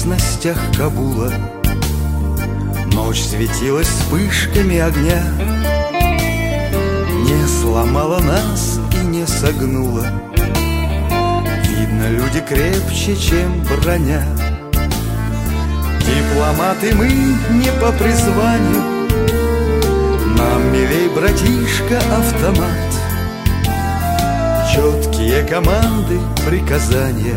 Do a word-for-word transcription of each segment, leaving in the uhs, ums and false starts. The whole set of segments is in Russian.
окрестностях Кабула. Ночь светилась вспышками огня, не сломала нас и не согнула. Видно, люди крепче, чем броня. Дипломаты мы не по призванию, нам милей, братишка, автомат. Четкие команды, приказания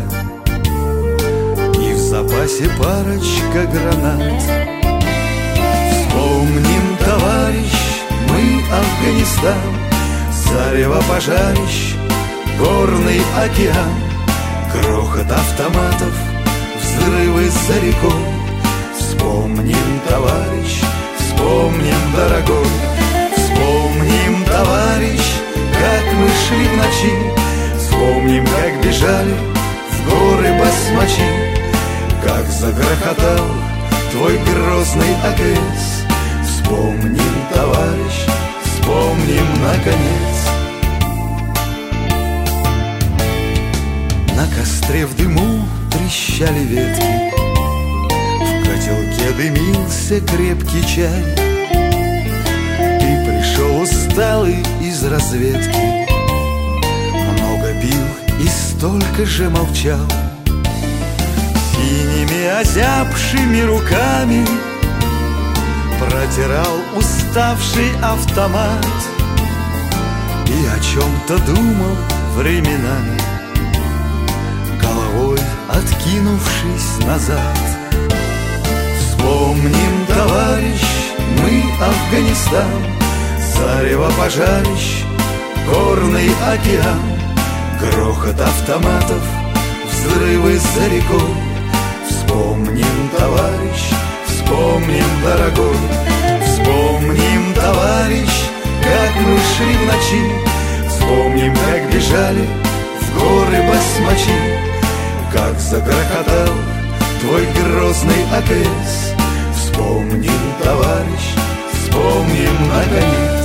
и в запасе парочка гранат. Вспомним, товарищ, мы Афганистан, зарево пожарищ, горный океан, грохот автоматов, взрывы за рекой. Вспомним, товарищ, вспомним, дорогой. Вспомним, товарищ, как мы шли в ночи. Вспомним, как бежали в горы басмачи. Как загрохотал твой грозный АКС. Вспомним, товарищ, вспомним, наконец. На костре в дыму трещали ветки, в котелке дымился крепкий чай. Ты пришел усталый из разведки, много пил и столько же молчал. Синими озябшими руками протирал уставший автомат и о чем-то думал временами, головой откинувшись назад. Вспомним, товарищ, мы Афганистан, зарево пожарищ, горный океан, грохот автоматов, взрывы за рекой. Вспомним, товарищ, вспомним, дорогой. Вспомним, товарищ, как мы шли в ночи. Вспомним, как бежали в горы басмачи. Как загрохотал твой грозный АКС. Вспомним, товарищ, вспомним, наконец.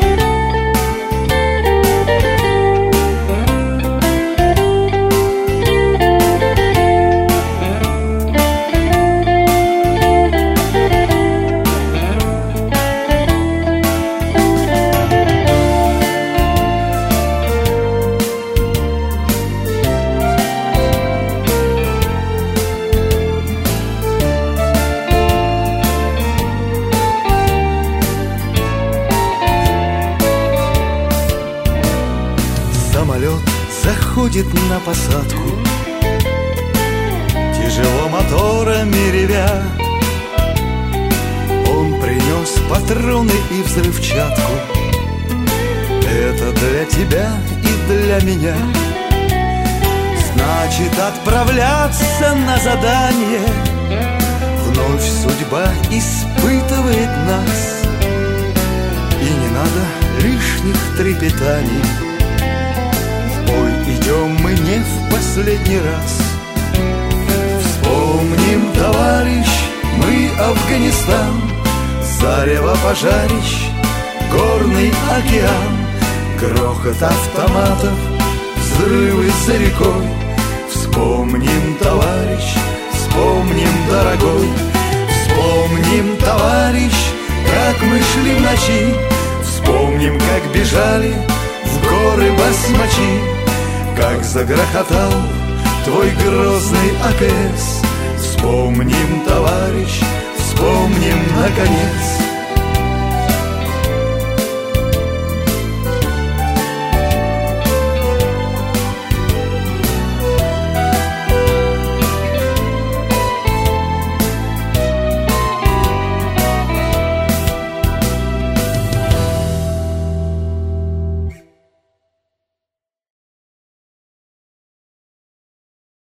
Самолет заходит на посадку, тяжело моторами ревя. Он принес патроны и взрывчатку. Это для тебя и для меня. Значит, отправляться на задание. Вновь судьба испытывает нас, и не надо лишних трепетаний. Ой, идем мы не в последний раз. Вспомним, товарищ, мы Афганистан, зарево пожарищ, горный океан, грохот автоматов, взрывы за рекой. Вспомним, товарищ, вспомним, дорогой. Вспомним, товарищ, как мы шли в ночи. Вспомним, как бежали в горы басмачи. Как загрохотал твой грозный АКС. Вспомним, товарищ, вспомним, наконец.